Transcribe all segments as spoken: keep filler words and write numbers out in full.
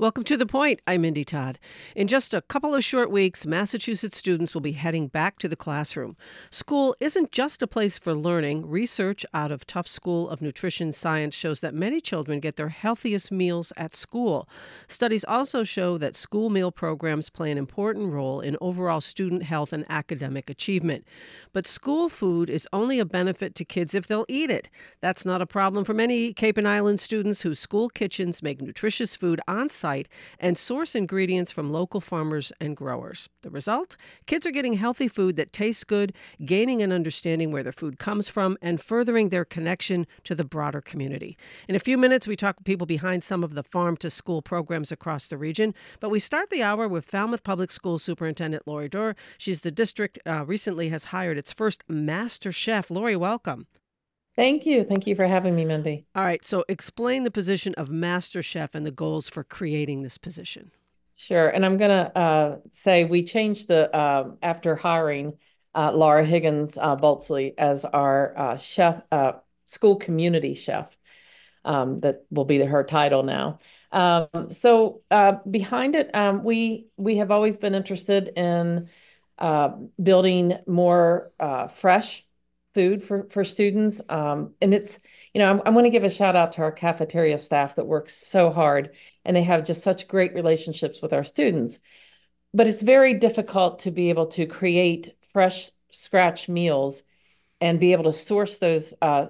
Welcome to The Point. I'm Mindy Todd. In just a couple of short weeks, Massachusetts students will be heading back to the classroom. School isn't just a place for learning. Research out of Tufts School of Nutrition Science shows that many children get their healthiest meals at school. Studies also show that school meal programs play an important role in overall student health and academic achievement. But school food is only a benefit to kids if they'll eat it. That's not a problem for many Cape and Island students whose school kitchens make nutritious food on site and source ingredients from local farmers and growers. The result? Kids are getting healthy food that tastes good, gaining an understanding where their food comes from, and furthering their connection to the broader community. In a few minutes, we talk to people behind some of the farm-to-school programs across the region, but we start the hour with Falmouth Public School Superintendent Lori Durr. She's the district uh, recently has hired its first master chef. Lori, welcome. Thank you. Thank you for having me, Mindy. All right. So explain the position of Master Chef and the goals for creating this position. Sure. And I'm going to uh, say we changed the, uh, after hiring uh, Laura Higgins uh, Boltzley as our uh, chef, uh, school community chef. Um, that will be her title now. Um, so uh, behind it, um, we we have always been interested in uh, building more uh, fresh food for, for students. Um, and it's, you know, I'm, I'm going to give a shout out to our cafeteria staff that works so hard, and they have just such great relationships with our students. But it's very difficult to be able to create fresh scratch meals and be able to source those, uh,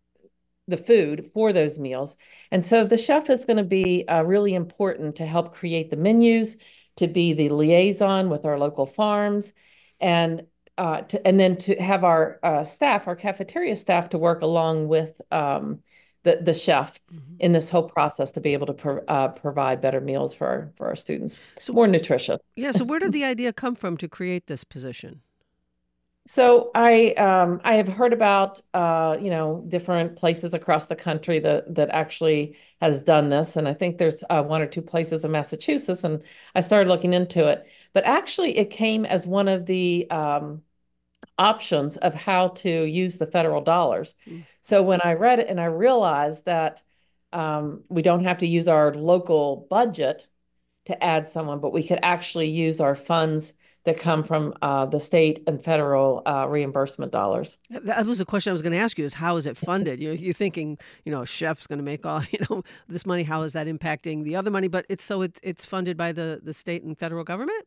the food for those meals. And so the chef is going to be uh, really important to help create the menus, to be the liaison with our local farms, and Uh, to, and then to have our uh, staff, our cafeteria staff, to work along with um, the the chef mm-hmm. in this whole process to be able to pro- uh, provide better meals for our, for our students, so more nutritious. Yeah. So where did the idea come from to create this position? So I um, I have heard about uh, you know different places across the country that that actually has done this, and I think there's uh, one or two places in Massachusetts, and I started looking into it. But actually, it came as one of the um, options of how to use the federal dollars. Mm. So when I read it and I realized that um, we don't have to use our local budget to add someone, but we could actually use our funds that come from uh, the state and federal uh, reimbursement dollars. That was a question I was going to ask you: is how is it funded? You know, you're thinking, you know, a chef's going to make all, you know, this money. How is that impacting the other money? But it's so it's it's funded by the the state and federal government.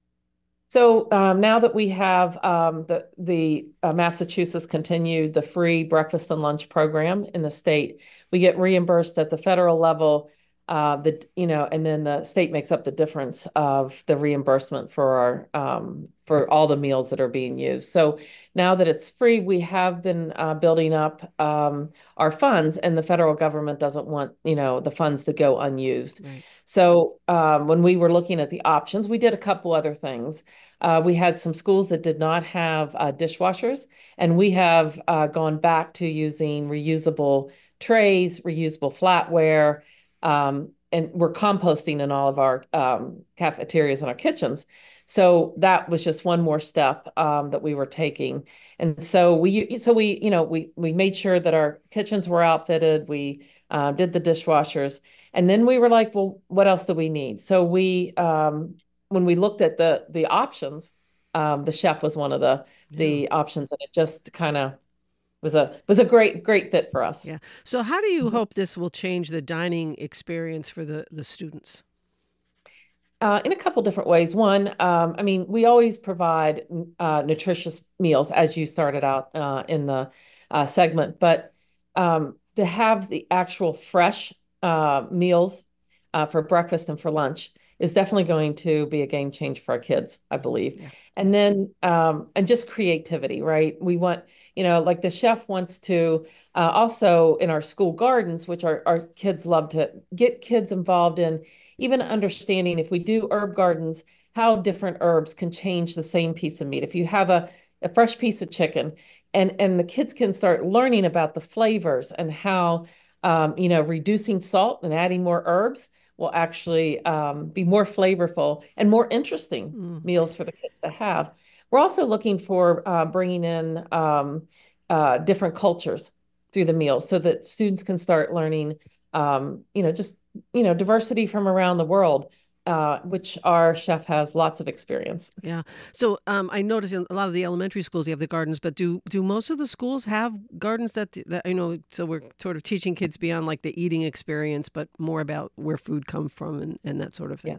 So um, now that we have um, the the uh, Massachusetts continued the free breakfast and lunch program in the state, we get reimbursed at the federal level. Uh, the you know, and then the state makes up the difference of the reimbursement for our um, for all the meals that are being used. So now that it's free, we have been uh, building up um, our funds, and the federal government doesn't want you know the funds to go unused. Right. So um, when we were looking at the options, we did a couple other things. Uh, we had some schools that did not have uh, dishwashers, and we have uh, gone back to using reusable trays, reusable flatware. Um, and we're composting in all of our um, cafeterias and our kitchens. So that was just one more step um, that we were taking. And so we, so we, you know, we we made sure that our kitchens were outfitted. We uh, did the dishwashers, and then we were like, well, what else do we need? So we, um, when we looked at the the options, um, the chef was one of the yeah. the options, and it just kind of was a was a great great fit for us. Yeah. So how do you mm-hmm. hope this will change the dining experience for the the students? Uh, in a couple different ways. One, um, I mean, we always provide uh, nutritious meals, as you started out uh, in the uh, segment, but um, to have the actual fresh uh, meals uh, for breakfast and for lunch is definitely going to be a game changer for our kids, I believe. Yeah. And then, um, and just creativity, right? We want, you know, like the chef wants to uh, also in our school gardens, which our, our kids love to get kids involved in, even understanding if we do herb gardens, how different herbs can change the same piece of meat. If you have a, a fresh piece of chicken and, and the kids can start learning about the flavors and how, um, you know, reducing salt and adding more herbs will actually um, be more flavorful and more interesting mm. meals for the kids to have. We're also looking for uh, bringing in um, uh, different cultures through the meals so that students can start learning, um, you know, just you know, diversity from around the world, uh, which our chef has lots of experience. Yeah. So um, I noticed in a lot of the elementary schools you have the gardens, but do do most of the schools have gardens that that you know? So we're sort of teaching kids beyond like the eating experience, but more about where food comes from and, and that sort of Yeah. thing.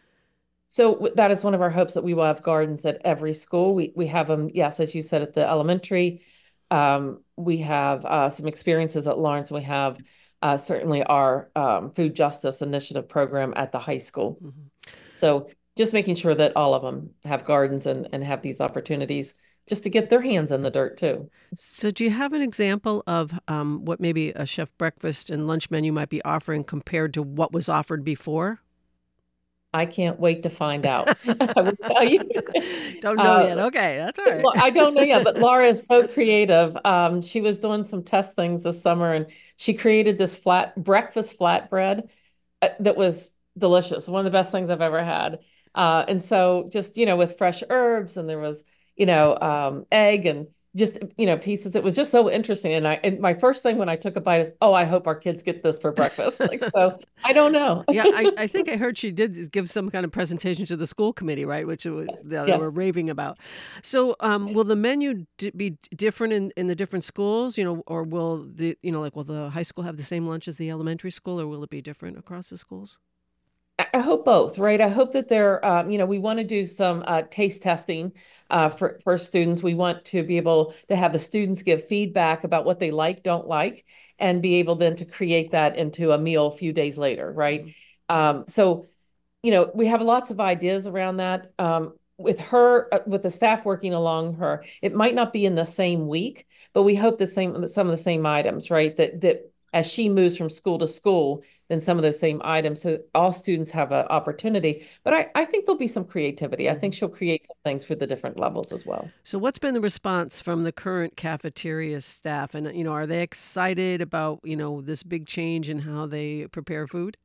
So that is one of our hopes that we will have gardens at every school. We we have them, yes, as you said, at the elementary. Um, we have uh, some experiences at Lawrence. We have uh, certainly our um, food justice initiative program at the high school. Mhm. So just making sure that all of them have gardens and, and have these opportunities just to get their hands in the dirt too. So do you have an example of um, what maybe a chef breakfast and lunch menu might be offering compared to what was offered before? I can't wait to find out. I will tell you. Don't know Uh, yet. Okay, that's all right. I don't know yet, but Laura is so creative. Um, she was doing some test things this summer, and she created this flat breakfast flatbread uh, that was delicious. One of the best things I've ever had. Uh, and so just, you know, with fresh herbs, and there was, you know, um, egg and just, you know, pieces. It was just so interesting. And I, and my first thing when I took a bite is, oh, I hope our kids get this for breakfast. Like, so I don't know. Yeah, I, I think I heard she did give some kind of presentation to the school committee, right? Which it was, that they were Yes. raving about. So, um, will the menu d- be different in, in the different schools? You know, or will the you know like will the high school have the same lunch as the elementary school, or will it be different across the schools? I I hope both, right? I hope that they're, um, you know, we want to do some uh, taste testing uh, for for students. We want to be able to have the students give feedback about what they like, don't like, and be able then to create that into a meal a few days later, right? Mhm. Um, so, you know, we have lots of ideas around that. Um, with her, uh, with the staff working along her, it might not be in the same week, but we hope the same, some of the same items, right? That that as she moves from school to school, then some of those same items, so all students have an opportunity. But I, I think there'll be some creativity. I think Mhm. she'll create some things for the different levels as well. So, what's been the response from the current cafeteria staff? And you know, are they excited about you know this big change in how they prepare food?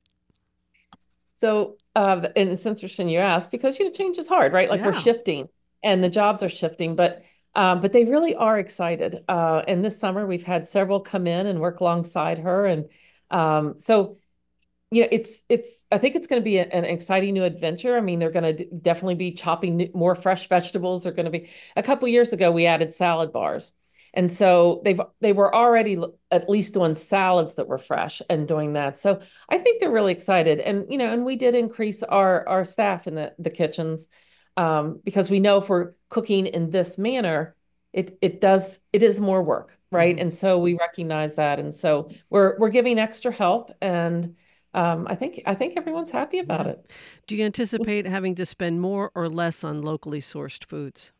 So, uh, and it's interesting you asked because you know change is hard, right? Like we're Yeah. shifting, and the jobs are shifting, but um, but they really are excited. Uh, and this summer we've had several come in and work alongside her, and um, so you know it's it's I think it's going to be a- an exciting new adventure. I mean, they're going to definitely be chopping n- more fresh vegetables. They're going to be a couple years ago we added salad bars. And so they've they were already l- at least doing salads that were fresh and doing that. So I think they're really excited. And you know, and we did increase our our staff in the the kitchens um, because we know if we're cooking in this manner, it it does it is more work, right? Mhm. And so we recognize that, and so we're we're giving extra help and um, I think I think everyone's happy about Yeah. it. Do you anticipate having to spend more or less on locally sourced foods?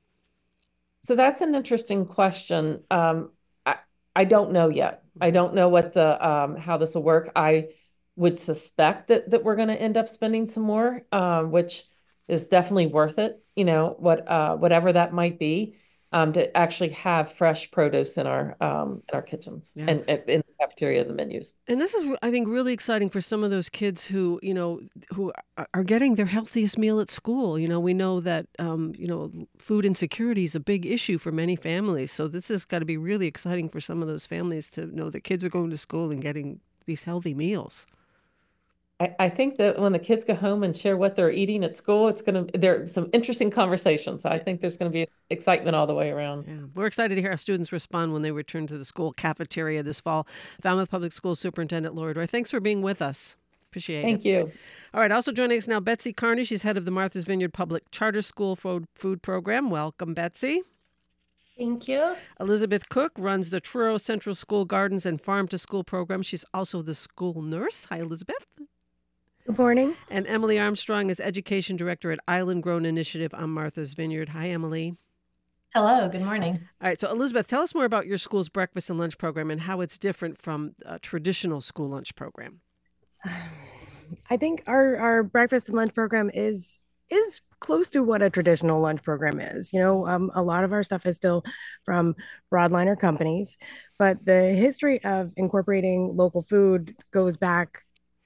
So that's an interesting question. Um, I I don't know yet. I Mhm. don't know what the um, how this will work. I would suspect that that we're going to end up spending some more, um, which is definitely worth it. You know, what uh, whatever that might be, um, to actually have fresh produce in our um, in our kitchens Yeah. and, and in the cafeteria and the menus. And this is, I think, really exciting for some of those kids who, you know, who are are getting their healthiest meal at school. You know, we know that, um, you know, food insecurity is a big issue for many families. So this has got to be really exciting for some of those families to know that kids are going to school and getting these healthy meals. I, I think that when the kids go home and share what they're eating at school, it's going to, there are some interesting conversations. I think there's going to be excitement all the way around. Yeah, we're excited to hear our students respond when they return to the school cafeteria this fall. Falmouth Public Schools Superintendent Laura Dwyer, thanks for being with us. Appreciate it. Thank you. All right, also joining us now, Betsy Carney. She's head of the Martha's Vineyard Public Charter School Food Food Program. Welcome, Betsy. Thank you. Elizabeth Cook runs the Truro Central School Gardens and Farm to School program. She's also the school nurse. Hi, Elizabeth. Good morning. And Emily Armstrong is Education Director at Island Grown Initiative on Martha's Vineyard. Hi, Emily. Hello, good morning. All right, so Elizabeth, tell us more about your school's breakfast and lunch program and how it's different from a traditional school lunch program. I think our, our breakfast and lunch program is is close to what a traditional lunch program is. You know, um, a lot of our stuff is still from broadliner companies, but the history of incorporating local food goes back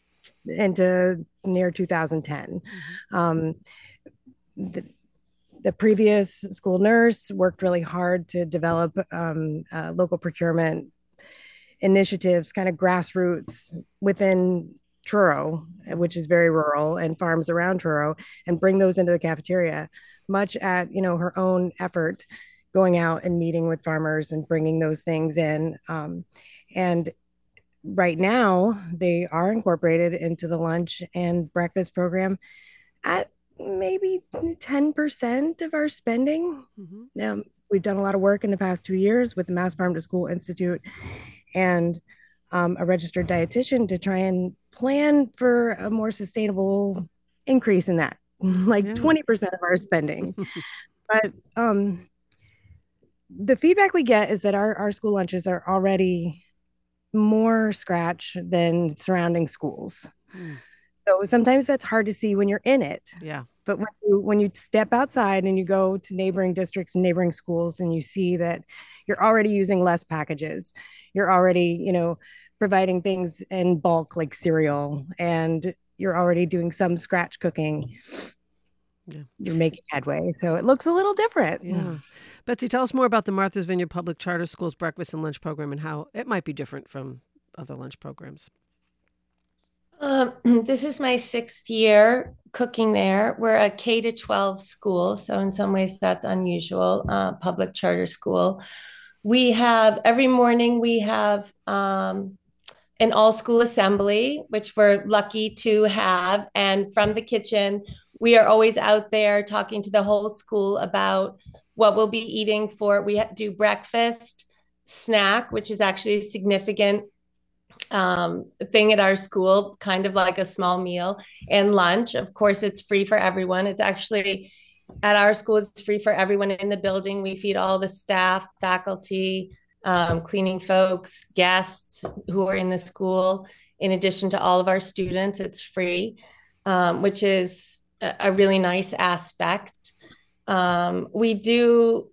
into near two thousand ten. Mm-hmm. Um, the, the previous school nurse worked really hard to develop um, uh, local procurement initiatives, kind of grassroots within Truro, which is very rural, and farms around Truro, and bring those into the cafeteria, much at, you know, her own effort, going out and meeting with farmers and bringing those things in. Um, and right now, they are incorporated into the lunch and breakfast program at maybe ten percent of our spending. Mm-hmm. Um, we've done a lot of work in the past two years with the Mass Farm to School Institute and um, a registered dietitian to try and plan for a more sustainable increase in that, like yeah. twenty percent of our spending. But um, the feedback we get is that our, our school lunches are already more scratch than surrounding schools. Mm. So sometimes that's hard to see when you're in it. Yeah. But when you when you step outside and you go to neighboring districts and neighboring schools and you see that you're already using less packages, you're already, you know, providing things in bulk like cereal, and you're already doing some scratch cooking, yeah. you're making headway. So it looks a little different. Yeah. Betsy, tell us more about the Martha's Vineyard Public Charter Schools breakfast and lunch program and how it might be different from other lunch programs. Um, this is my sixth year cooking there. We're a K to twelve school, so in some ways that's unusual, uh, public charter school. We have, every morning we have um, an all-school assembly, which we're lucky to have. And from the kitchen, we are always out there talking to the whole school about what we'll be eating for, we do breakfast, snack, which is actually a significant um, thing at our school, kind of like a small meal, and lunch. Of course, it's free for everyone. It's actually, at our school, it's free for everyone in the building. We feed all the staff, faculty, um, cleaning folks, guests who are in the school. In addition to all of our students, it's free, um, which is a, a really nice aspect. Um, we do,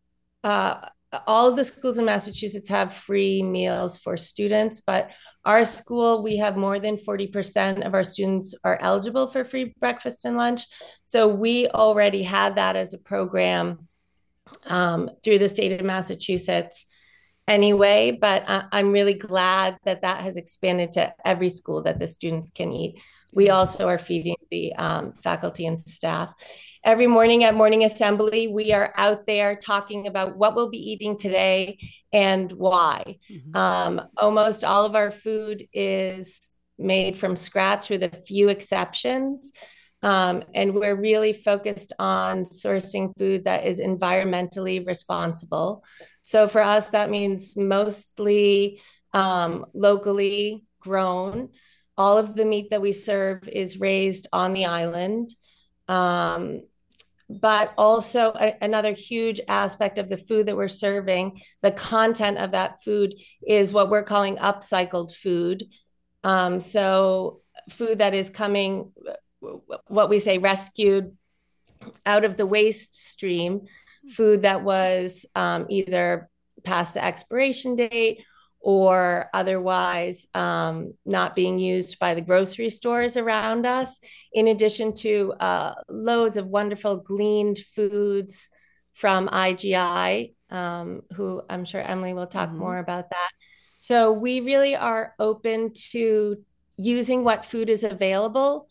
uh, all of the schools in Massachusetts have free meals for students, but our school, we have more than forty percent of our students are eligible for free breakfast and lunch. So we already had that as a program um, through the state of Massachusetts anyway, but I- I'm really glad that that has expanded to every school that the students can eat. We also are feeding the um, faculty and staff. Every morning at morning assembly, we are out there talking about what we'll be eating today and why. Mm-hmm. Um, almost all of our food is made from scratch with a few exceptions. Um, and we're really focused on sourcing food that is environmentally responsible. So for us, that means mostly um, locally grown. All of the meat that we serve is raised on the island. Um, but also a, another huge aspect of the food that we're serving, the content of that food is what we're calling upcycled food. Um, so food that is coming, what we say, rescued out of the waste stream, food that was um, either past the expiration date or otherwise um, not being used by the grocery stores around us, in addition to uh, loads of wonderful gleaned foods from I G I, um, who I'm sure Emily will talk mm-hmm. more about that. So we really are open to using what food is available.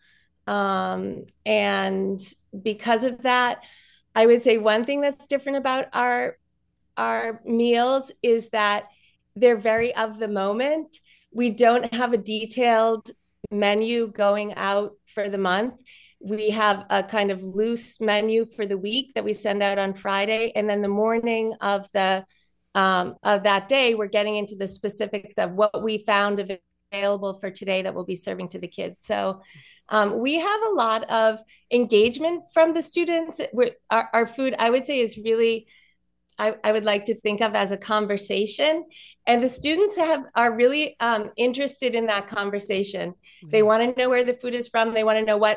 Um, and because of that, I would say one thing that's different about our, our meals is that they're very of the moment. We don't have a detailed menu going out for the month. We have a kind of loose menu for the week that we send out on Friday. And then the morning of the um, of that day, we're getting into the specifics of what we found available for today that we'll be serving to the kids. So um, we have a lot of engagement from the students. We're, our, our food, I would say, is really I, I would like to think of as a conversation, and the students have are really um, interested in that conversation. Mm-hmm. They want to know where the food is from. They want to know what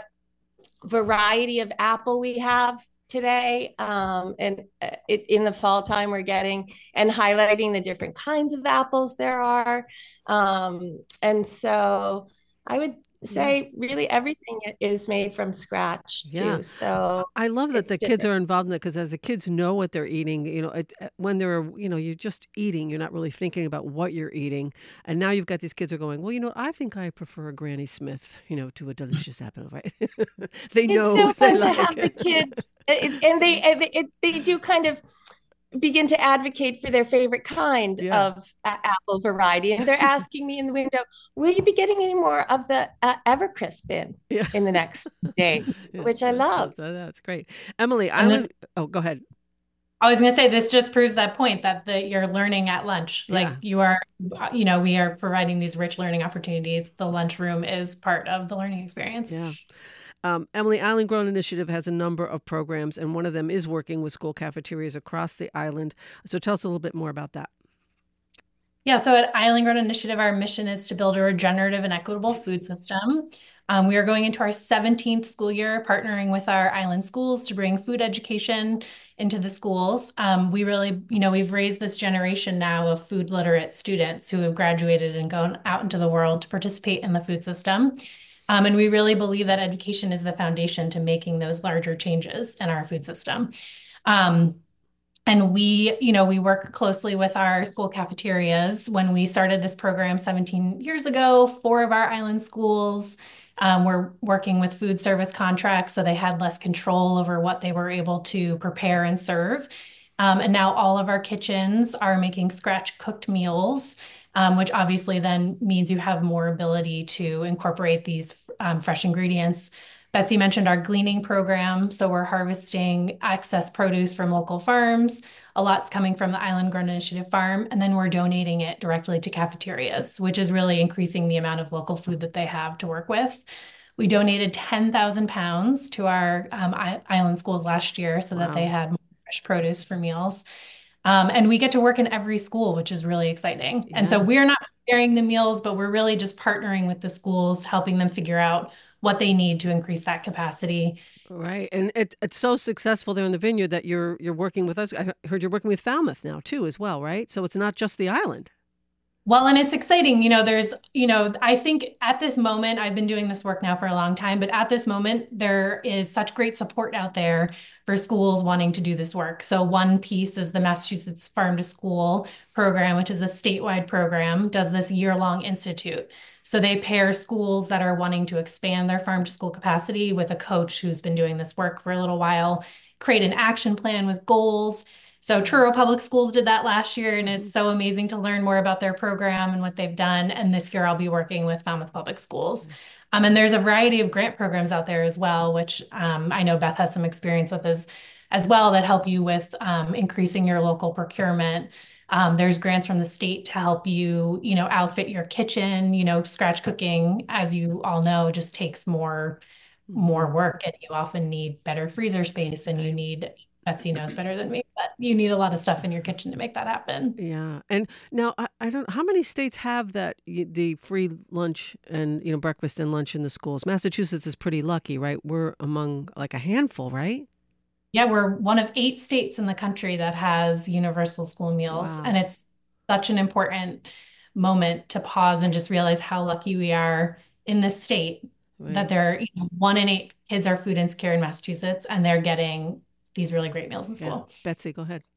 variety of apple we have today, um, and it, in the fall time we're getting, and highlighting the different kinds of apples there are. Um, and so I would say really everything is made from scratch Yeah. too. So I love that it's the kids different. are involved in it, because as the kids know what they're eating, you know, it, uh, when they're, you know, you're just eating, you're not really thinking about what you're eating. And now you've got these kids are going, well, you know, I think I prefer a Granny Smith, you know, to a delicious apple, right? They It's know so what they fun to like. have the kids, and and they and they, it- they do kind of begin to advocate for their favorite kind Yeah. of uh, apple variety, and they're asking me in the window, "Will you be getting any more of the uh, Evercrisp in Yeah. in the next days?" Yeah, Which I that's, love. that's, that's great. Emily, And this, Island. Oh, go ahead. I was going to say, this just proves that point that the, you're learning at lunch. Like Yeah. you are, you know, we are providing these rich learning opportunities. The lunchroom is part of the learning experience. Yeah. Um, Emily, Island Grown Initiative has a number of programs, and one of them is working with school cafeterias across the island. So tell us a little bit more about that. Yeah, so at Island Grown Initiative, our mission is to build a regenerative and equitable food system. Um, we are going into our seventeenth school year, partnering with our island schools to bring food education into the schools. Um, we really, you know, we've raised this generation now of food literate students who have graduated and gone out into the world to participate in the food system. Um, and we really believe that education is the foundation to making those larger changes in our food system. Um, And we, you know, we work closely with our school cafeterias. When we started this program seventeen years ago, four of our island schools um, were working with food service contracts, so they had less control over what they were able to prepare and serve. Um, and now all of our kitchens are making scratch cooked meals, um, which obviously then means you have more ability to incorporate these um, fresh ingredients. Betsy mentioned our gleaning program. So we're harvesting excess produce from local farms. A lot's coming from the Island Grown Initiative farm, and then we're donating it directly to cafeterias, which is really increasing the amount of local food that they have to work with. We donated ten thousand pounds to our um, island schools last year so wow. that they had more fresh produce for meals. Um, and we get to work in every school, which is really exciting. Yeah. And so we're not preparing the meals, but we're really just partnering with the schools, helping them figure out what they need to increase that capacity. Right. And it, it's so successful there in the vineyard that you're you're working with us. I heard you're working with Falmouth now too as well, right? So it's not just the island. Well, and it's exciting. You know, there's, you know, I think at this moment, I've been doing this work now for a long time, but at this moment, there is such great support out there for schools wanting to do this work. So one piece is the Massachusetts Farm to School program, which is a statewide program, does this year-long institute. So they pair schools that are wanting to expand their farm to school capacity with a coach who's been doing this work for a little while, create an action plan with goals. So Truro Public Schools did that last year, and it's so amazing to learn more about their program and what they've done. And this year I'll be working with Falmouth Public Schools. Um, and there's a variety of grant programs out there as well, which um, I know Beth has some experience with as, as well, that help you with um, increasing your local procurement. Um, there's grants from the state to help you, you know, outfit your kitchen. You know, scratch cooking, as you all know, just takes more, more work, and you often need better freezer space, and you need, Betsy knows better than me, but you need a lot of stuff in your kitchen to make that happen. Yeah. And now I, I don't, how many states have that, the free lunch and, you know, breakfast and lunch in the schools? Massachusetts is pretty lucky, right? We're among like a handful, right? Yeah, we're one of eight states in the country that has universal school meals. Wow. And it's such an important moment to pause and just realize how lucky we are in this state, right, that there, you know, one in eight kids are food insecure in Massachusetts, and they're getting these really great meals in school. Yeah. Betsy, go ahead.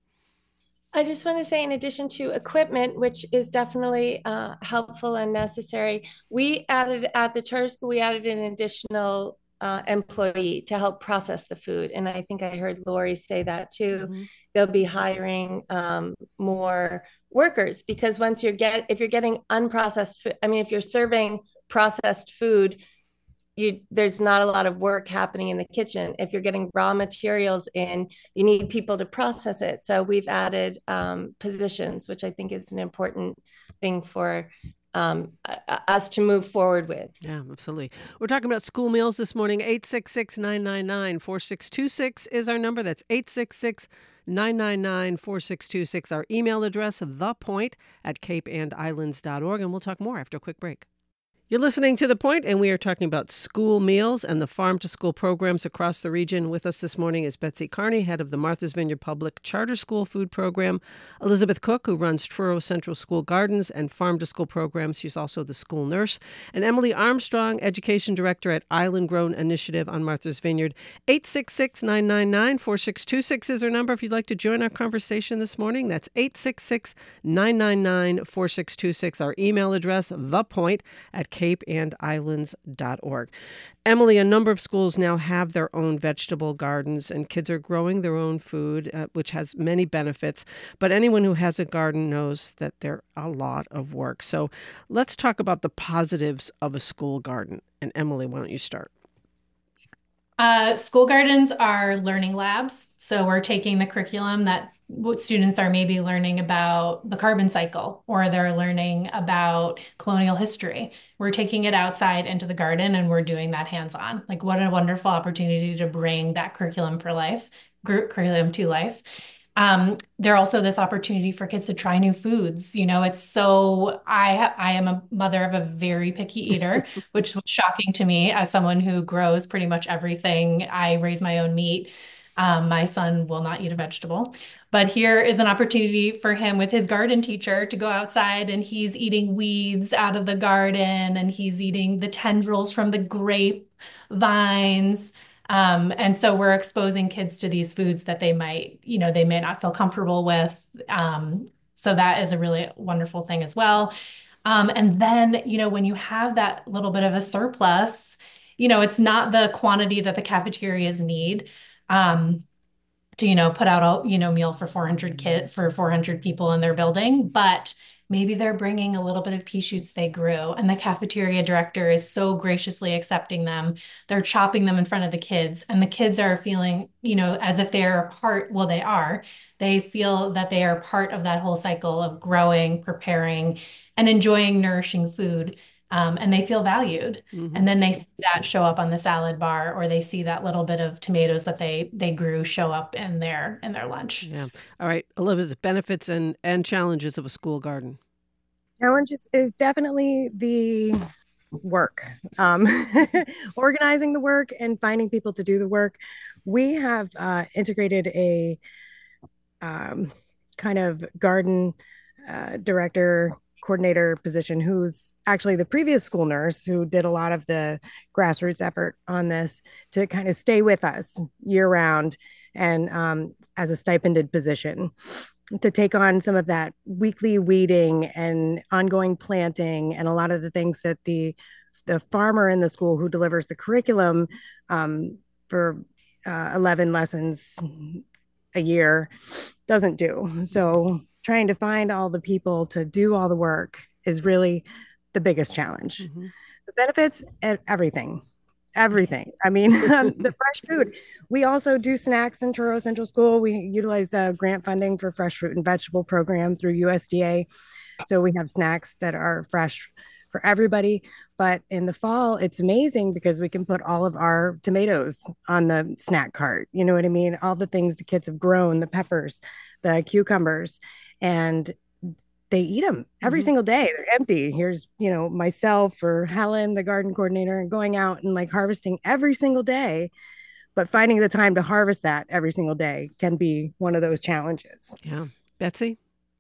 I just want to say, in addition to equipment, which is definitely uh, helpful and necessary, we added at the charter school, we added an additional uh, employee to help process the food. And I think I heard Lori say that too. Mm-hmm. They'll be hiring um, more workers, because once you're get, if you're getting unprocessed food, I mean, if you're serving processed food, You, there's not a lot of work happening in the kitchen. If you're getting raw materials in, you need people to process it. So we've added um, positions, which I think is an important thing for um, us to move forward with. Yeah, absolutely. We're talking about school meals this morning. eight six six, nine nine nine, four six two six is our number. That's eight six six, nine nine nine, four six two six. Our email address, thepoint at cape and islands dot org. And we'll talk more after a quick break. You're listening to The Point, and we are talking about school meals and the farm-to-school programs across the region. With us this morning is Betsy Carney, head of the Martha's Vineyard Public Charter School Food Program, Elizabeth Cook, who runs Truro Central School Gardens and farm-to-school programs. She's also the school nurse, and Emily Armstrong, education director at Island Grown Initiative on Martha's Vineyard. eight six six, nine nine nine, four six two six is our number if you'd like to join our conversation this morning. That's eight six six, nine nine nine, four six two six. Our email address, thepoint at cape and islands dot org. Emily, a number of schools now have their own vegetable gardens, and kids are growing their own food, uh, which has many benefits. But anyone who has a garden knows that they're a lot of work. So let's talk about the positives of a school garden. And Emily, why don't you start? Uh, school gardens are learning labs. So we're taking the curriculum that what students are maybe learning about the carbon cycle, or they're learning about colonial history. We're taking it outside into the garden and we're doing that hands-on. Like, what a wonderful opportunity to bring that curriculum for life, curriculum to life. Um, there also this opportunity for kids to try new foods. You know, it's so, I, I am a mother of a very picky eater, which was shocking to me as someone who grows pretty much everything. I raise my own meat. Um, my son will not eat a vegetable, but here is an opportunity for him with his garden teacher to go outside, and he's eating weeds out of the garden, and he's eating the tendrils from the grape vines. Um, and so we're exposing kids to these foods that they might, you know, they may not feel comfortable with. Um, so that is a really wonderful thing as well. Um, and then, you know, when you have that little bit of a surplus, you know, it's not the quantity that the cafeterias need. Um, to, you know, put out a, you know, meal for four hundred kids, for four hundred people in their building, but maybe they're bringing a little bit of pea shoots they grew, and the cafeteria director is so graciously accepting them. They're chopping them in front of the kids, and the kids are feeling, you know, as if they're a part, well, they are, they feel that they are part of that whole cycle of growing, preparing, and enjoying nourishing food. Um, and they feel valued. Mm-hmm. And then they see that show up on the salad bar, or they see that little bit of tomatoes that they they grew show up in their in their lunch. Yeah. All right, Elizabeth, benefits and, and challenges of a school garden. Challenges is definitely the work, um, organizing the work and finding people to do the work. We have uh, integrated a um, kind of garden uh, director coordinator position, who's actually the previous school nurse who did a lot of the grassroots effort on this, to kind of stay with us year round, and um, as a stipended position, to take on some of that weekly weeding and ongoing planting and a lot of the things that the the farmer in the school who delivers the curriculum um, for uh, eleven lessons a year doesn't do. So trying to find all the people to do all the work is really the biggest challenge. Mm-hmm. The benefits, everything, everything. I mean, um, the fresh food. We also do snacks in Truro Central School. We utilize uh, grant funding for fresh fruit and vegetable program through U S D A. So we have snacks that are fresh for everybody. But in the fall, it's amazing because we can put all of our tomatoes on the snack cart. You know what I mean? All the things the kids have grown, the peppers, the cucumbers, and they eat them every mm-hmm. single day. They're empty. Here's, you know, myself or Helen, the garden coordinator, and going out and like harvesting every single day. But finding the time to harvest that every single day can be one of those challenges. Yeah. Betsy?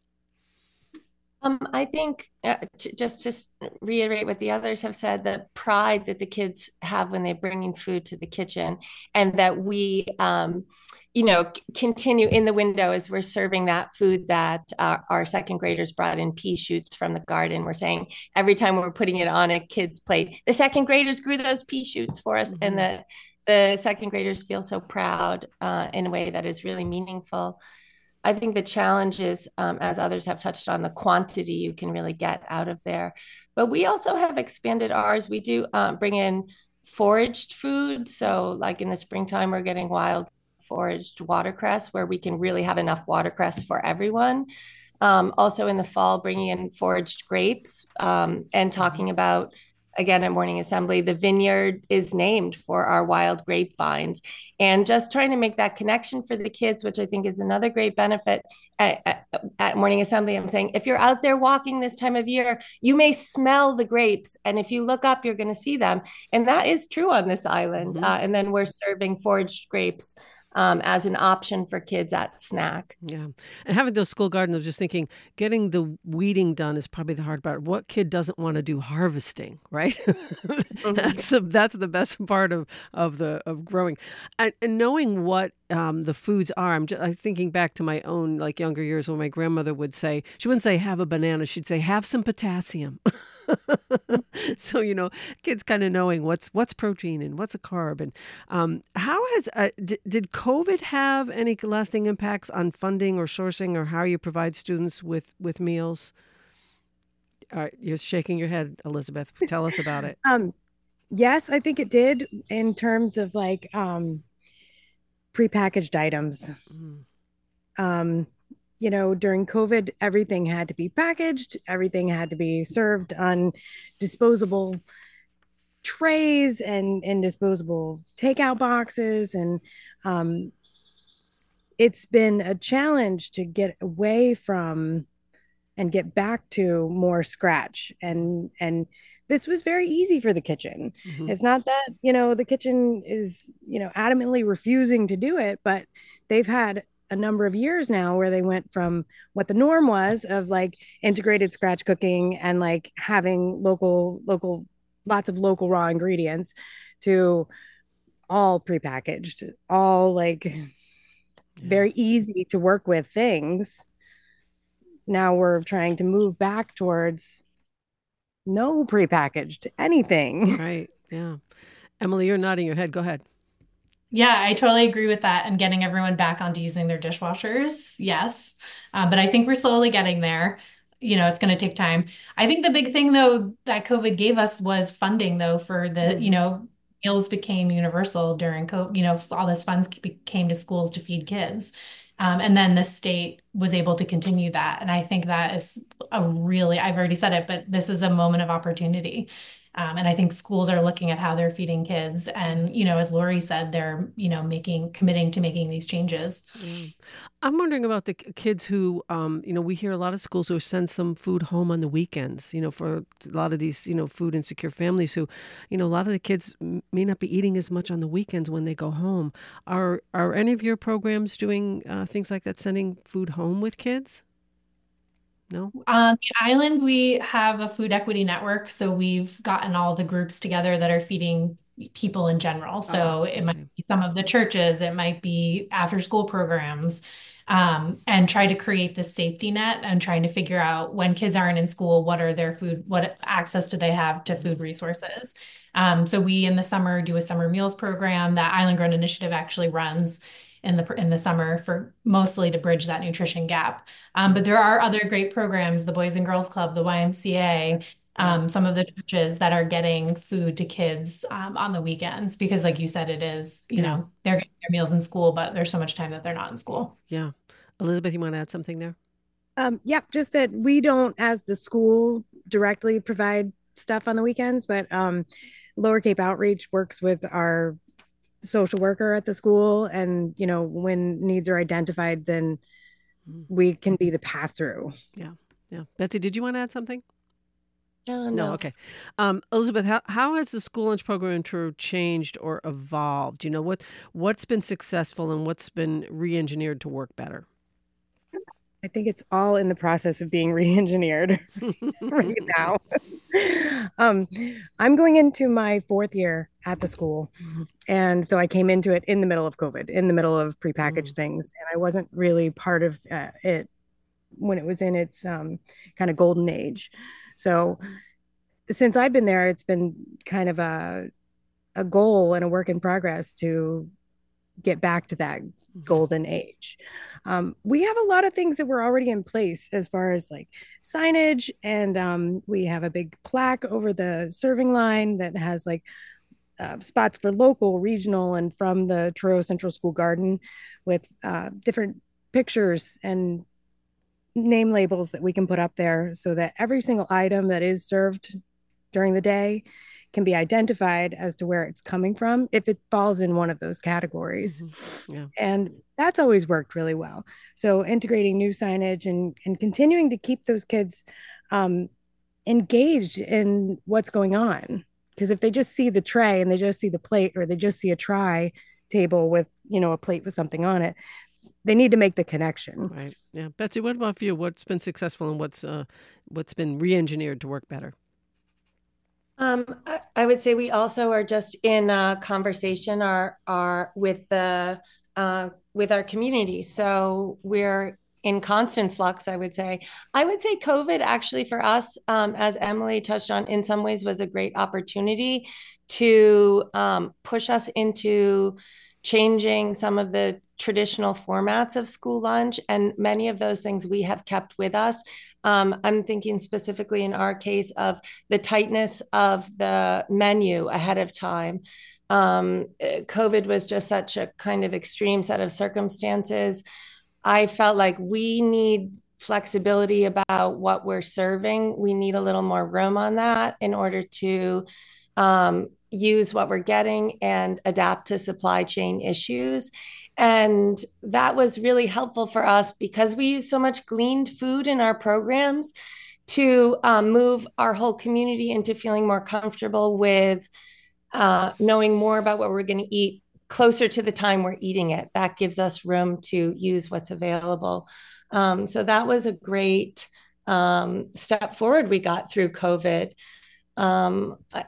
Um, I think uh, to, just just reiterate what the others have said, the pride that the kids have when they're bringing food to the kitchen, and that we, um, you know, c- continue in the window as we're serving that food that uh, our second graders brought in pea shoots from the garden. We're saying every time we're putting it on a kid's plate, the second graders grew those pea shoots for us, mm-hmm. and the the second graders feel so proud uh, in a way that is really meaningful. I think the challenge is, um, as others have touched on, the quantity you can really get out of there. But we also have expanded ours. We do um, bring in foraged food. So like in the springtime, we're getting wild foraged watercress, where we can really have enough watercress for everyone. Um, also in the fall, bringing in foraged grapes um, and talking about again at morning assembly, the vineyard is named for our wild grapevines, and just trying to make that connection for the kids, which I think is another great benefit at, at, at morning assembly. I'm saying, if you're out there walking this time of year, you may smell the grapes, and if you look up, you're going to see them. And that is true on this island. Mm-hmm. Uh, and then we're serving foraged grapes um, as an option for kids at snack. Yeah. And having those school gardens, I was just thinking, getting the weeding done is probably the hard part. What kid doesn't want to do harvesting, right? Mm-hmm. That's the that's the best part of, of the of growing. And, and knowing what um, the foods are. I'm, just, I'm thinking back to my own like younger years when my grandmother would say, she wouldn't say have a banana, she'd say have some potassium. So, you know, kids kind of knowing what's what's protein and what's a carb. And um, how has, uh, d- did COVID have any lasting impacts on funding or sourcing or how you provide students with, with meals? Uh, you're shaking your head, Elizabeth. Tell us about it. Um, yes, I think it did in terms of like um, prepackaged items. Mm. Um, you know, during COVID, everything had to be packaged. Everything had to be served on disposable trays and, and disposable takeout boxes. And um, it's been a challenge to get away from and get back to more scratch. And, and this was very easy for the kitchen. Mm-hmm. It's not that, you know, the kitchen is, you know, adamantly refusing to do it, but they've had a number of years now where they went from what the norm was of like integrated scratch cooking and like having local, local, lots of local raw ingredients to all prepackaged, all like yeah. very easy to work with things. Now we're trying to move back towards no prepackaged anything. Right. Yeah. Emily, you're nodding your head. Go ahead. Yeah, I totally agree with that. And getting everyone back onto using their dishwashers. Yes. Uh, but I think we're slowly getting there. You know, it's going to take time. I think the big thing, though, that COVID gave us was funding, though, for the, mm-hmm. you know, meals became universal during COVID. You know, all this funds came to schools to feed kids. Um, and then the state was able to continue that. And I think that is a really, I've already said it, but this is a moment of opportunity. Um, and I think schools are looking at how they're feeding kids. And, you know, as Lori said, they're, you know, making, committing to making these changes. Mm. I'm wondering about the kids who, um, you know, we hear a lot of schools who send some food home on the weekends, you know, for a lot of these, you know, food insecure families who, you know, a lot of the kids may not be eating as much on the weekends when they go home. Are, are any of your programs doing uh, things like that, sending food home with kids? No. On the island, we have a food equity network. So we've gotten all the groups together that are feeding people in general. So oh, okay. It might be some of the churches, it might be after school programs, um, and try to create this safety net and trying to figure out when kids aren't in school, what are their food, what access do they have to food resources? Um, so we in the summer do a summer meals program that Island Grown Initiative actually runs in the in the summer for mostly to bridge that nutrition gap. Um, but there are other great programs, the Boys and Girls Club, the Y M C A, um, some of the churches that are getting food to kids um, on the weekends, because like you said, it is, you yeah. know, they're getting their meals in school, but there's so much time that they're not in school. Yeah. Elizabeth, you want to add something there? Um, yeah, just that we don't, as the school, directly provide stuff on the weekends, but um, Lower Cape Outreach works with our social worker at the school, and you know, when needs are identified, then we can be the pass-through. Yeah, yeah. Betsy, did you want to add something? Uh, no. no. Okay. Um, Elizabeth, how how has the school lunch program changed or evolved? You know, what what's been successful and what's been re-engineered to work better? I think it's all in the process of being re-engineered right now. um, I'm going into my fourth year at the school. Mm-hmm. And so I came into it in the middle of COVID, in the middle of prepackaged mm-hmm. things. And I wasn't really part of uh, it when it was in its um, kind of golden age. So since I've been there, it's been kind of a, a goal and a work in progress to get back to that golden age. Um, we have a lot of things that were already in place as far as like signage, and um, we have a big plaque over the serving line that has like uh, spots for local, regional, and from the Truro Central School Garden with uh, different pictures and name labels that we can put up there so that every single item that is served during the day can be identified as to where it's coming from if it falls in one of those categories. Mm-hmm. Yeah. And that's always worked really well. So integrating new signage and, and continuing to keep those kids um, engaged in what's going on. Because if they just see the tray and they just see the plate, or they just see a try table with, you know, a plate with something on it, they need to make the connection. Right. Yeah. Betsy, what about for you? What's been successful and what's uh, what's been re-engineered to work better? Um, I, I would say we also are just in a conversation are are with the uh, with our community. So we're in constant flux, I would say. I would say COVID actually for us, um, as Emily touched on, in some ways was a great opportunity to um, push us into changing some of the traditional formats of school lunch. And many of those things we have kept with us. Um, I'm thinking specifically in our case of the tightness of the menu ahead of time. Um, COVID was just such a kind of extreme set of circumstances. I felt like we need flexibility about what we're serving. We need a little more room on that in order to um, use what we're getting and adapt to supply chain issues. And that was really helpful for us because we use so much gleaned food in our programs to um, move our whole community into feeling more comfortable with uh, knowing more about what we're going to eat closer to the time we're eating it. That gives us room to use what's available. Um, so that was a great um, step forward we got through COVID. Um, I,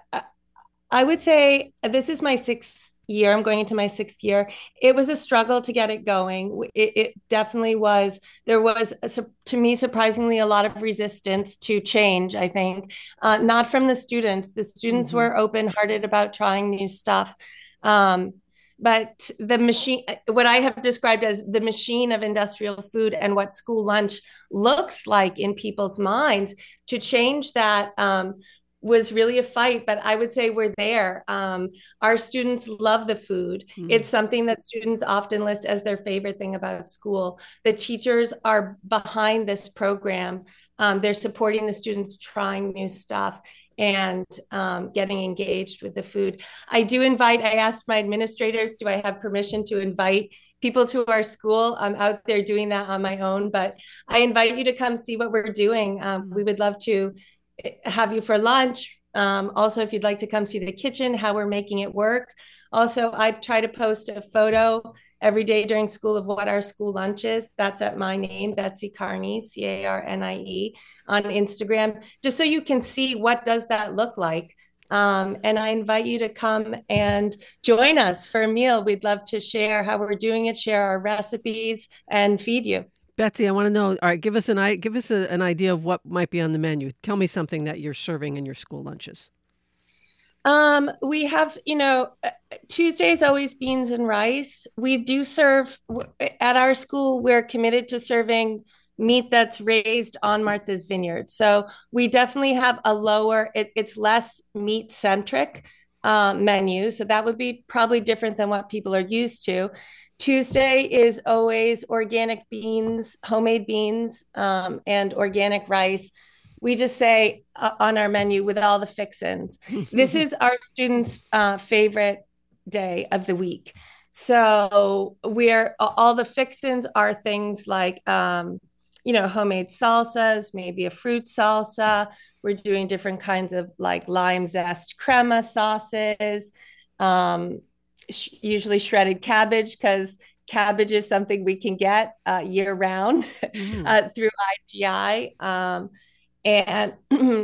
I would say this is my sixth year. I'm going into my sixth year. It was a struggle to get it going. It, it definitely was. There was, a, to me, surprisingly, a lot of resistance to change, I think, uh, not from the students. The students mm-hmm. were open-hearted about trying new stuff. Um, But the machine, what I have described as the machine of industrial food and what school lunch looks like in people's minds, to change that um, was really a fight, but I would say we're there. Um, our students love the food. Mm. It's something that students often list as their favorite thing about school. The teachers are behind this program. Um, they're supporting the students trying new stuff and um, getting engaged with the food. I do invite, I asked my administrators, do I have permission to invite people to our school? I'm out there doing that on my own, but I invite you to come see what we're doing. Um, we would love to have you for lunch. Um, also, if you'd like to come see the kitchen, how we're making it work. Also, I try to post a photo every day during school of what our school lunch is. That's at my name, Betsy Carnie, C A R N I E, on Instagram, just so you can see what does that look like. Um, and I invite you to come and join us for a meal. We'd love to share how we're doing it, share our recipes, and feed you. Betsy, I want to know, all right, give us an give us a, an idea of what might be on the menu. Tell me something that you're serving in your school lunches. Um, we have, you know, Tuesdays always beans and rice. We do serve at our school. We're committed to serving meat that's raised on Martha's Vineyard. So we definitely have a lower, it, it's less meat centric uh, menu. So that would be probably different than what people are used to. Tuesday is always organic beans, homemade beans, um, and organic rice. We just say uh, on our menu with all the fixins. This is our students' uh, favorite day of the week. So we're all the fixins are things like, um, you know, homemade salsas, maybe a fruit salsa. We're doing different kinds of like lime zest crema sauces, um, sh- usually shredded cabbage, because cabbage is something we can get uh, year round mm. uh, through I G I. Um, And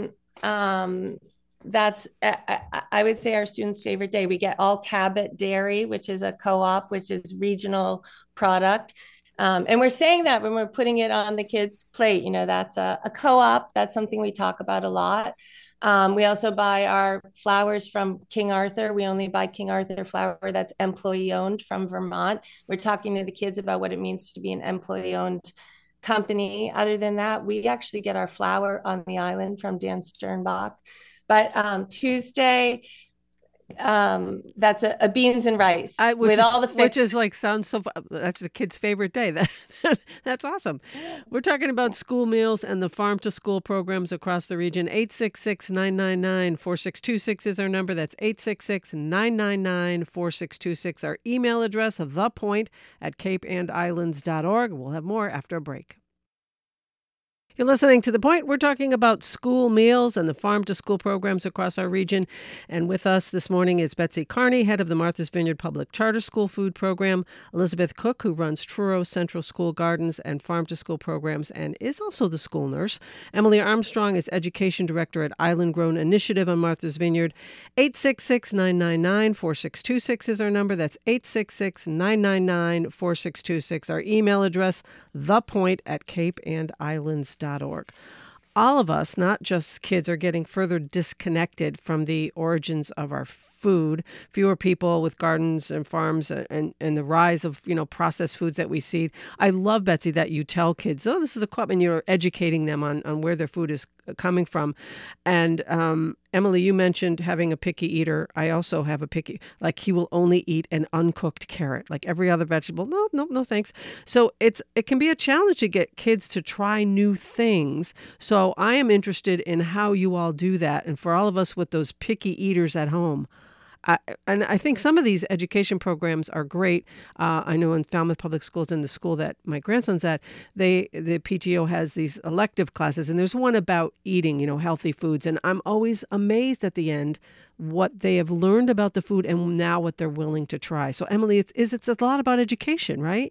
um, that's, I, I would say, our students' favorite day. We get all Cabot Dairy, which is a co-op, which is regional product. Um, and we're saying that when we're putting it on the kids' plate, you know, that's a, a co-op. That's something we talk about a lot. Um, we also buy our flowers from King Arthur. We only buy King Arthur flour that's employee owned from Vermont. We're talking to the kids about what it means to be an employee owned company. Other than that, we actually get our flour on the island from Dan Sternbach. But um, Tuesday, um, that's a, a beans and rice I, which with is, all the which is like sounds so. That's the kid's favorite day. That that's awesome. We're talking about school meals and the farm to school programs across the region. eight six six, nine nine nine, four six two six is our number. That's eight six six, nine nine nine, four six two six. Our email address, thepoint at cape and islands dot org. We'll have more after a break. You're listening to The Point. We're talking about school meals and the farm-to-school programs across our region. And with us this morning is Betsy Carney, head of the Martha's Vineyard Public Charter School Food Program, Elizabeth Cook, who runs Truro Central School Gardens and farm-to-school programs and is also the school nurse. Emily Armstrong is education director at Island Grown Initiative on Martha's Vineyard. eight six six, nine nine nine, four six two six is our number. That's eight six six, nine nine nine, four six two six. Our email address, thepoint at cape and islands dot org. All of us, not just kids, are getting further disconnected from the origins of our food. Fewer people with gardens and farms, and, and the rise of, you know, processed foods that we see. I love, Betsy, that you tell kids, oh, this is a crop, and you're educating them on, on where their food is coming from. And um, Emily, you mentioned having a picky eater. I also have a picky, like he will only eat an uncooked carrot, like every other vegetable. No, no, no, thanks. So it's it can be a challenge to get kids to try new things. So I am interested in how you all do that. And for all of us with those picky eaters at home, I, and I think some of these education programs are great. Uh, I know in Falmouth Public Schools, in the school that my grandson's at, they the P T O has these elective classes, and there's one about eating, you know, healthy foods. And I'm always amazed at the end what they have learned about the food and now what they're willing to try. So, Emily, it's is it's a lot about education, right?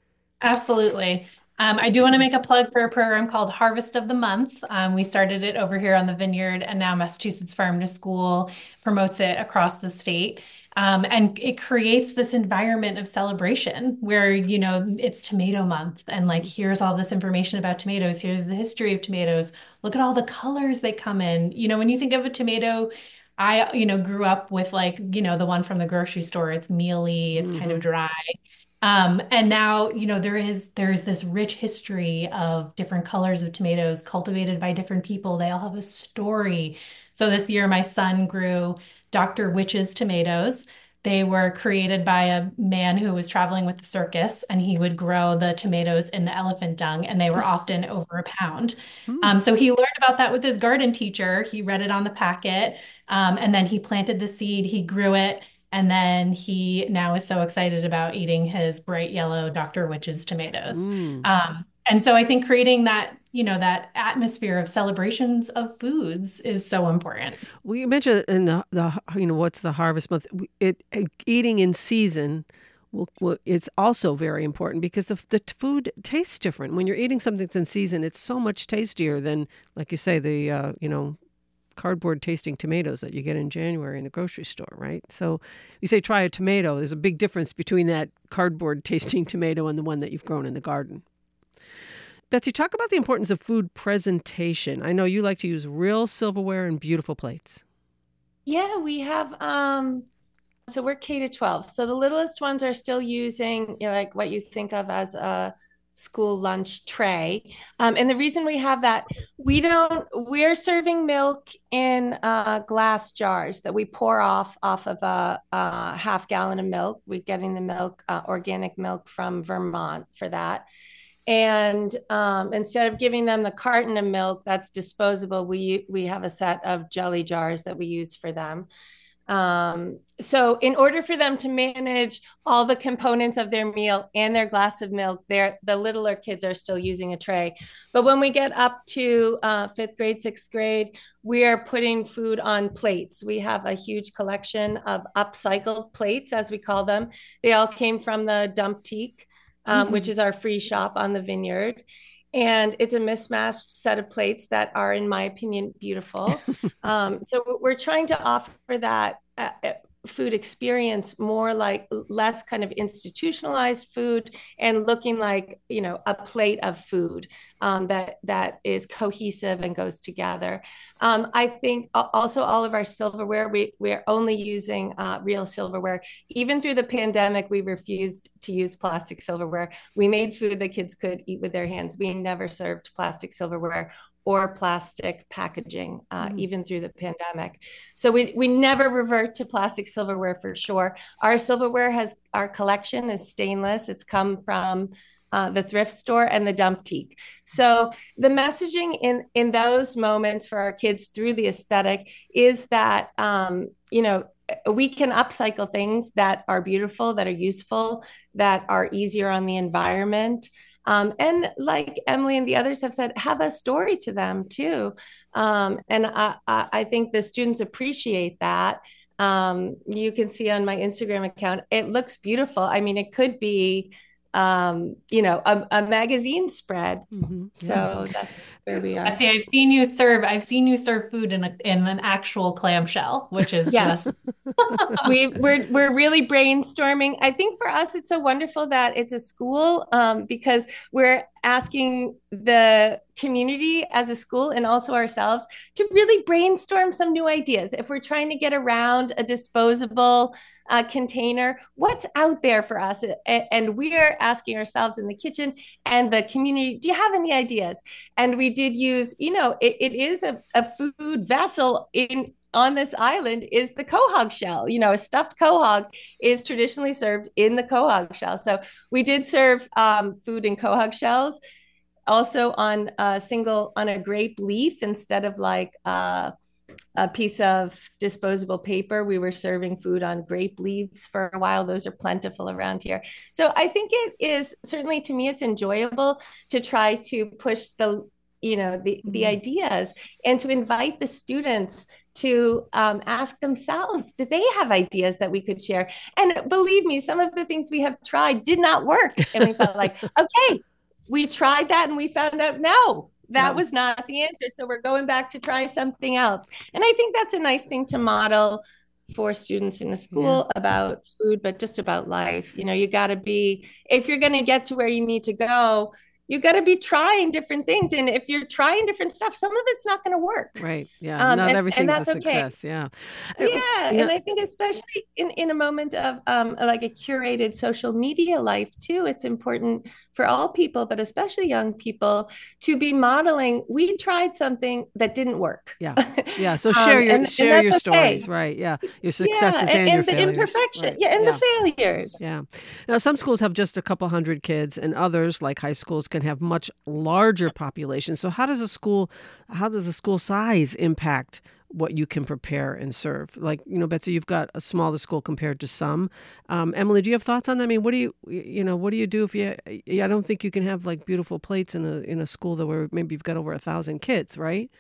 Absolutely. Um, I do want to make a plug for a program called Harvest of the Month. Um, we started it over here on the Vineyard, and now Massachusetts Farm to School promotes it across the state. Um, and it creates this environment of celebration where, you know, it's tomato month, and like, here's all this information about tomatoes. Here's the history of tomatoes. Look at all the colors they come in. You know, when you think of a tomato, I, you know, grew up with like, you know, the one from the grocery store. It's mealy, it's mm-hmm. kind of dry. Um, and now, you know, there is there is this rich history of different colors of tomatoes cultivated by different people. They all have a story. So this year, my son grew Doctor Witch's tomatoes. They were created by a man who was traveling with the circus, and he would grow the tomatoes in the elephant dung, and they were often over a pound. Mm. Um, so he learned about that with his garden teacher. He read it on the packet, um, and then he planted the seed, he grew it. And then he now is so excited about eating his bright yellow Doctor Witch's tomatoes. Mm. Um, and so I think creating that, you know, that atmosphere of celebrations of foods is so important. Well, you mentioned in the, the you know, what's the harvest month? It, it eating in season. Well, well, it's also very important because the the food tastes different. When you're eating something that's in season, it's so much tastier than, like you say, the, uh, you know, cardboard tasting tomatoes that you get in January in the grocery store, right? So you say try a tomato. There's a big difference between that cardboard tasting tomato and the one that you've grown in the garden. Betsy, talk about the importance of food presentation. I know you like to use real silverware and beautiful plates. Yeah, we have, um, so we're K to twelve. So the littlest ones are still using, you know, like what you think of as a school lunch tray. Um, and the reason we have that, we don't, we're serving milk in uh, glass jars that we pour off off of a, a half gallon of milk. We're getting the milk, uh, organic milk from Vermont for that. And um, instead of giving them the carton of milk that's disposable, we we have a set of jelly jars that we use for them. Um, so in order for them to manage all the components of their meal and their glass of milk, they're, the littler kids are still using a tray. But when we get up to uh, fifth grade, sixth grade, we are putting food on plates. We have a huge collection of upcycled plates, as we call them. They all came from the Dumptique, um, mm-hmm. which is our free shop on the Vineyard. And it's a mismatched set of plates that are, in my opinion, beautiful. um, so we're trying to offer that uh, food experience more like less kind of institutionalized food and looking like, you know, a plate of food um, that that is cohesive and goes together. Um, I think also all of our silverware, we, we're only using uh, real silverware. Even through the pandemic, we refused to use plastic silverware. We made food that kids could eat with their hands. We never served plastic silverware or plastic packaging, uh, Mm. even through the pandemic. So we we never revert to plastic silverware for sure. Our silverware has, our collection is stainless. It's come from uh, the thrift store and the dump teak. So the messaging in in those moments for our kids through the aesthetic is that, um, you know, we can upcycle things that are beautiful, that are useful, that are easier on the environment. Um, and like Emily and the others have said, have a story to them too. Um, and I, I, I think the students appreciate that. Um, you can see on my Instagram account, it looks beautiful. I mean, it could be, um, you know, a, a magazine spread. Mm-hmm. So Yeah. that's where we are. Betsy, I've seen you serve, I've seen you serve food in a, in an actual clamshell, which is Yes. just we we're we're really brainstorming. I think for us it's so wonderful that it's a school, um, because we're asking the community as a school and also ourselves to really brainstorm some new ideas. If we're trying to get around a disposable uh, container, what's out there for us? And we are asking ourselves in the kitchen and the community, do you have any ideas? And we did use, you know, it, it is a, a food vessel in on this island is the quahog shell. You know, a stuffed quahog is traditionally served in the quahog shell. So we did serve um, food in quahog shells, also on a single, on a grape leaf instead of like uh, a piece of disposable paper. We were serving food on grape leaves for a while. Those are plentiful around here. So I think it is, certainly to me, it's enjoyable to try to push the you know, the, the ideas and to invite the students to um, ask themselves, do they have ideas that we could share? And believe me, some of the things we have tried did not work. And we felt like, okay, we tried that and we found out, no, that was not the answer. So we're going back to try something else. And I think that's a nice thing to model for students in a school yeah. about food, but just about life. You know, you got to be, if you're going to get to where you need to go, you got to be trying different things. And if you're trying different stuff, some of it's not going to work. Right. Yeah. Um, not and, everything's and that's a success. Okay. Yeah. Yeah. yeah. And I think especially in, in a moment of um, like a curated social media life too, it's important for all people, but especially young people, to be modeling. We tried something that didn't work. Yeah. Yeah. So share um, your, and, share and your okay. stories. Right. Yeah. Your successes yeah. and, and, your and the failures. imperfection. Right. Yeah. And yeah. the failures. Yeah. Now, some schools have just a couple hundred kids and others, like high schools, can have much larger populations. So how does a school, how does the school size impact what you can prepare and serve? Like, you know, Betsy, you've got a smaller school compared to some. Um, Emily, do you have thoughts on that? I mean, what do you, you know, what do you do if you, I don't think you can have like beautiful plates in a, in a school that where maybe you've got over a thousand kids, right?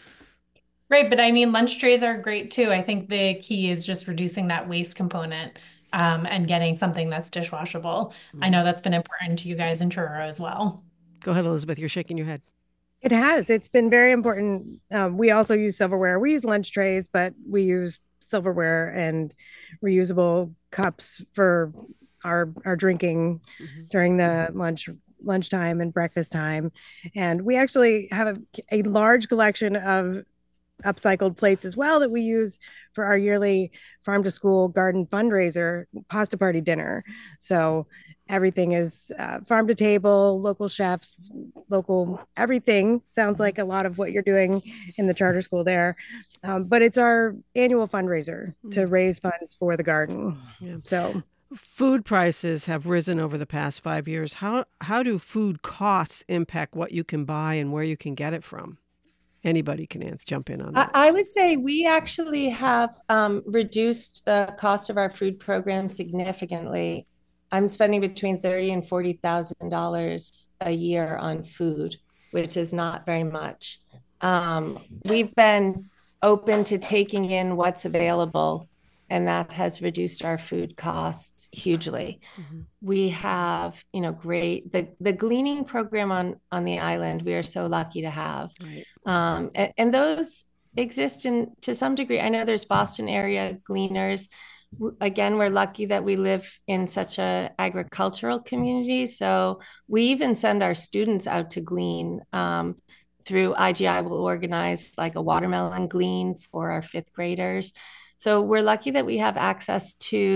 Right. But I mean, lunch trays are great too. I think the key is just reducing that waste component um, and getting something that's dishwashable. Mm-hmm. I know that's been important to you guys in Truro as well. Go ahead, Elizabeth. You're shaking your head. It has. It's been very important. Um, we also use silverware. We use lunch trays, but we use silverware and reusable cups for our our drinking mm-hmm. during the lunch lunchtime and breakfast time. And we actually have a, a large collection of upcycled plates as well that we use for our yearly farm to school garden fundraiser pasta party dinner. So everything is uh, farm to table, local chefs, local everything. Sounds like a lot of what you're doing in the charter school there. Um, but it's our annual fundraiser to raise funds for the garden. Yeah. So food prices have risen over the past five years. How how do food costs impact what you can buy and where you can get it from? Anybody can answer, jump in on that. I would say we actually have um, reduced the cost of our food program significantly. I'm spending between thirty and forty thousand dollars a year on food, which is not very much. Um, we've been open to taking in what's available, and that has reduced our food costs hugely. Mm-hmm. We have, you know, great the the gleaning program on on the island. We are so lucky to have, right. um, and, and those exist in to some degree. I know there's Boston area gleaners. Again, we're lucky that we live in such a agricultural community. So we even send our students out to glean. Um, through I G I, we'll organize like a watermelon glean for our fifth graders. So we're lucky that we have access to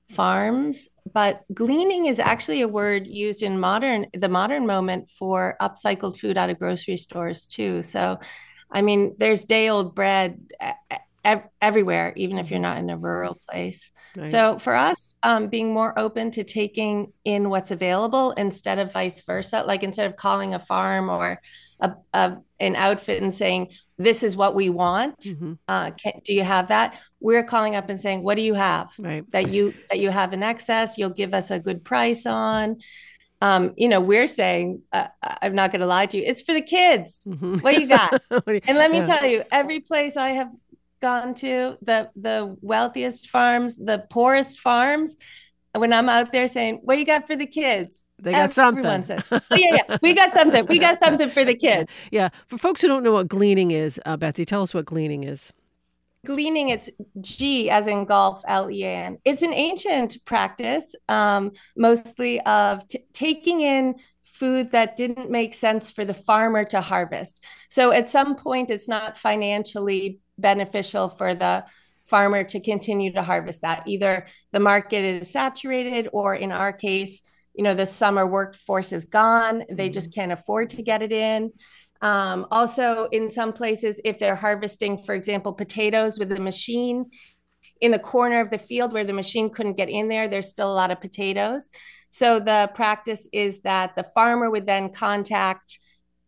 farms, but gleaning is actually a word used in modern, the modern moment for upcycled food out of grocery stores too. So, I mean, there's day old bread ev- everywhere, even if you're not in a rural place. Right. So for us, um, being more open to taking in what's available instead of vice versa, like instead of calling a farm or a, a an outfit and saying, this is what we want. Mm-hmm. Uh, can, do you have that? We're calling up and saying, what do you have Right. that you that you have in excess? You'll give us a good price on. Um, you know, we're saying, uh, I'm not going to lie to you, it's for the kids. Mm-hmm. What do you got? What do you- And let me yeah. tell you, every place I have gone to, the the wealthiest farms, the poorest farms, when I'm out there saying, what you got for the kids? They got Everyone something. says, oh, yeah, yeah, we got something. We got something for the kids. Yeah. For folks who don't know what gleaning is, uh, Betsy, tell us what gleaning is. Gleaning, it's G as in golf, L E A N. It's an ancient practice, um, mostly of t- taking in food that didn't make sense for the farmer to harvest. So at some point, it's not financially beneficial for the farmer to continue to harvest that. Either the market is saturated, or in our case, you know, the summer workforce is gone. They just can't afford to get it in. Um, also, in some places, if they're harvesting, for example, potatoes with a machine in the corner of the field where the machine couldn't get in there, there's still a lot of potatoes. So the practice is that the farmer would then contact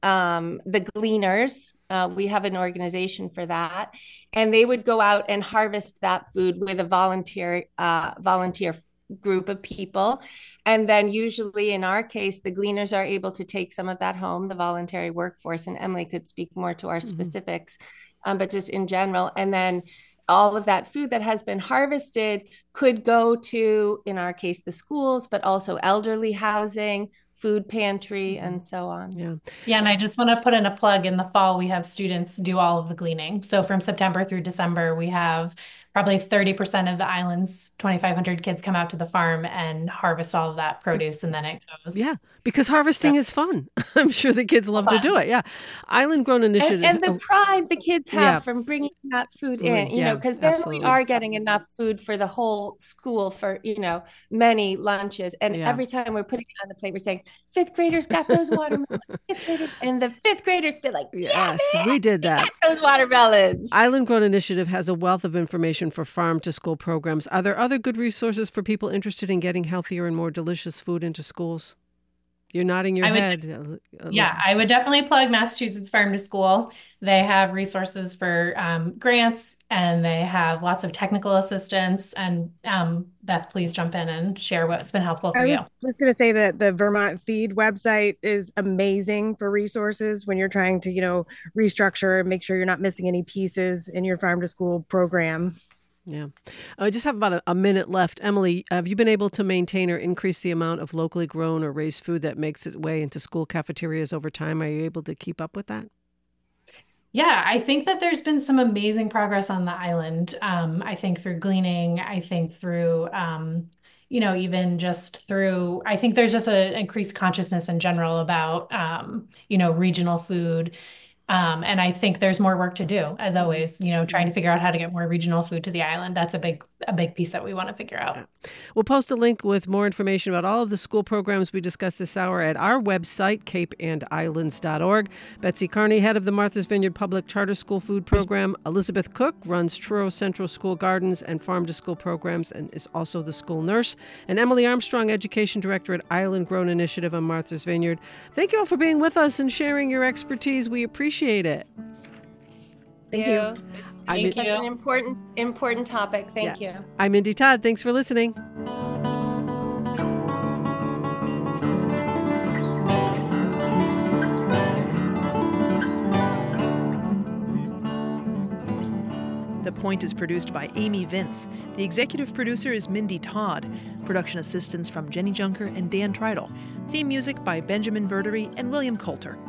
um, the gleaners. Uh, we have an organization for that. And they would go out and harvest that food with a volunteer uh, volunteer group of people. And then usually in our case, the gleaners are able to take some of that home, the voluntary workforce, and Emily could speak more to our mm-hmm. specifics, um, but just in general. And then all of that food that has been harvested could go to, in our case, the schools, but also elderly housing, food pantry, and so on. Yeah. Yeah. And I just want to put in a plug. In the fall, we have students do all of the gleaning. So from September through December, we have probably thirty percent of the island's twenty-five hundred kids come out to the farm and harvest all of that produce, and then it goes. Yeah, because harvesting yeah. is fun. I'm sure the kids love fun. to do it. Yeah. Island Grown Initiative. And, and the pride the kids have yeah. from bringing that food in, you yeah, know, because then absolutely. we are getting enough food for the whole school for, you know, many lunches. And yeah. every time we're putting it on the plate, we're saying, fifth graders got those watermelons. Fifth graders. And the fifth graders feel like, yeah, yes, man, we did that. We got those watermelons. Island Grown Initiative has a wealth of information for farm to school programs. Are there other good resources for people interested in getting healthier and more delicious food into schools? You're nodding your I would, head. Elizabeth. Yeah, I would definitely plug Massachusetts Farm to School. They have resources for um, grants, and they have lots of technical assistance. And um, Beth, please jump in and share what's been helpful for I you. was just going to say that the Vermont Feed website is amazing for resources when you're trying to, you know, restructure and make sure you're not missing any pieces in your farm to school program. Yeah. I just have about a, a minute left. Emily, have you been able to maintain or increase the amount of locally grown or raised food that makes its way into school cafeterias over time? Are you able to keep up with that? Yeah, I think that there's been some amazing progress on the island. Um, I think through gleaning, I think through, um, you know, even just through, I think there's just an increased consciousness in general about, um, you know, regional food. Um, and I think there's more work to do, as always, you know, trying to figure out how to get more regional food to the island. That's a big, a big piece that we want to figure out. Yeah. We'll post a link with more information about all of the school programs we discussed this hour at our website, cape and islands dot org. Betsy Carney, head of the Martha's Vineyard Public Charter School Food Program. Elizabeth Cook runs Truro Central School Gardens and Farm to School programs and is also the school nurse. And Emily Armstrong, Education Director at Island Grown Initiative on Martha's Vineyard. Thank you all for being with us and sharing your expertise. We appreciate it. Thank you. I'm It's such an important, important topic. Thank yeah. you. I'm Mindy Todd. Thanks for listening. The Point is produced by Amy Vince. The executive producer is Mindy Todd. Production assistance from Jenny Junker and Dan Treidel. Theme music by Benjamin Verdery and William Coulter.